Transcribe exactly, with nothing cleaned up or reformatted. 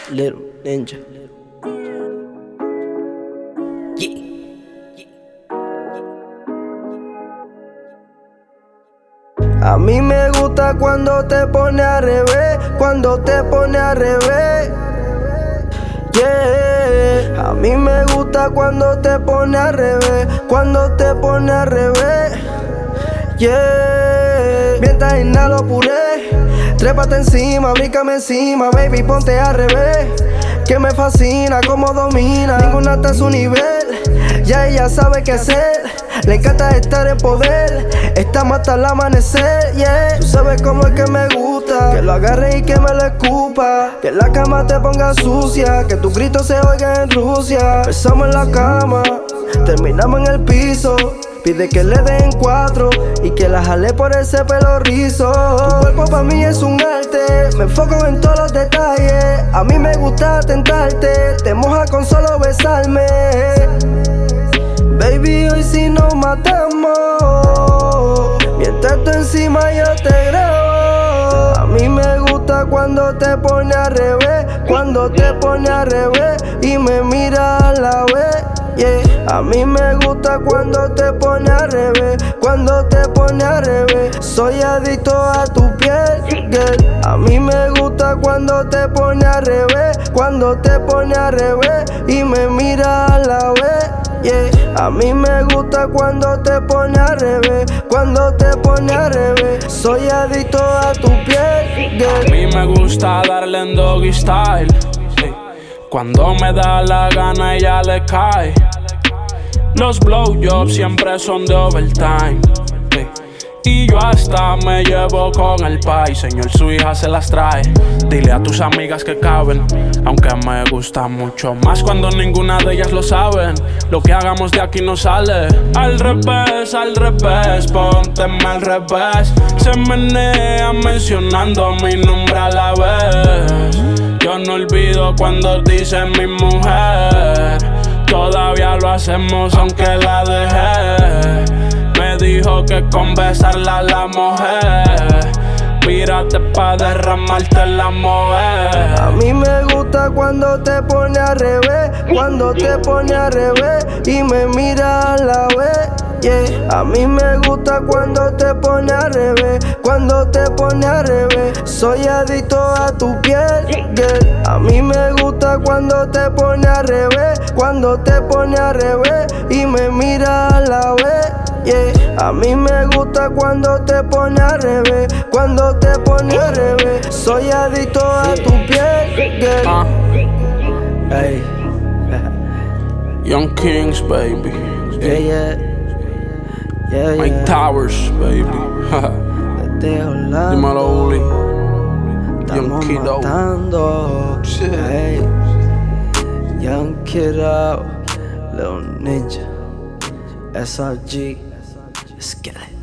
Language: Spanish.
Little Ninja. Yeah. A mí me gusta cuando te pone al revés, cuando te pone al revés. Yeah. A mí me gusta cuando te pone al revés, cuando te pone al revés. Yeah. Mientras inhalo puré, trépate encima, bríncame encima, baby, ponte al revés. Que me fascina como domina, ninguna está a su nivel. Ya ella sabe qué hacer, le encanta estar en poder. Estamos hasta el amanecer, yeah. Tú sabes cómo es que me gusta, que lo agarre y que me lo escupa, que en la cama te ponga sucia, que tus gritos se oigan en Rusia. Empezamos en la cama, terminamos en el piso. Pide que le den cuatro y que la jale por ese pelo rizo. Tu cuerpo para mí es un arte, me enfoco en todos los detalles. A mí me gusta tentarte, te moja con solo besarme. Baby, hoy si nos matamos, mientras tú encima yo te grabo. A mí me gusta cuando te pone al revés, cuando te pone al revés y me mira a la vez. Yeah. A mí me gusta cuando te pone al revés, cuando te pone al revés. Soy adicto a tu piel, girl. A mí me gusta cuando te pone al revés, cuando te pone al revés y me mira a la vez. Yeah. A mí me gusta cuando te pone al revés, cuando te pone al revés. Soy adicto a tu piel, girl. A mí me gusta darle en doggy style. Cuando me da la gana ella le cae. Los blowjobs siempre son de overtime. Y yo hasta me llevo con el pai. Señor, su hija se las trae. Dile a tus amigas que caben, aunque me gusta mucho más cuando ninguna de ellas lo saben. Lo que hagamos de aquí no sale. Al revés, al revés, pónteme al revés. Se menea mencionando mi nombre a la vez. Yo no olvido cuando dice mi mujer. Todavía lo hacemos aunque la dejé. Me dijo que con besarla la mujer. Pírate pa' derramarte la mover. A mí me gusta cuando te pone al revés, cuando te pone al revés y me mira a la vez. Yeah. A mí me gusta cuando te pone al revés, cuando te pone al revés. Soy adicto a tu piel, girl. A mí me gusta cuando te pone al revés, cuando te pone al revés y me mira a la vez. Yeah. A mí me gusta cuando te pone al revés, cuando te pone al revés. Soy adicto a tu piel, girl. Uh. Hey. Young Kings, baby. Yeah, yeah. Yeah, Mike yeah. Towers, baby. Desde Orlando, Dímelo, Uli. Young estamos Kiddo. matando. Hey. Young Kiddo, Little Ninja, S R G. Let's get it.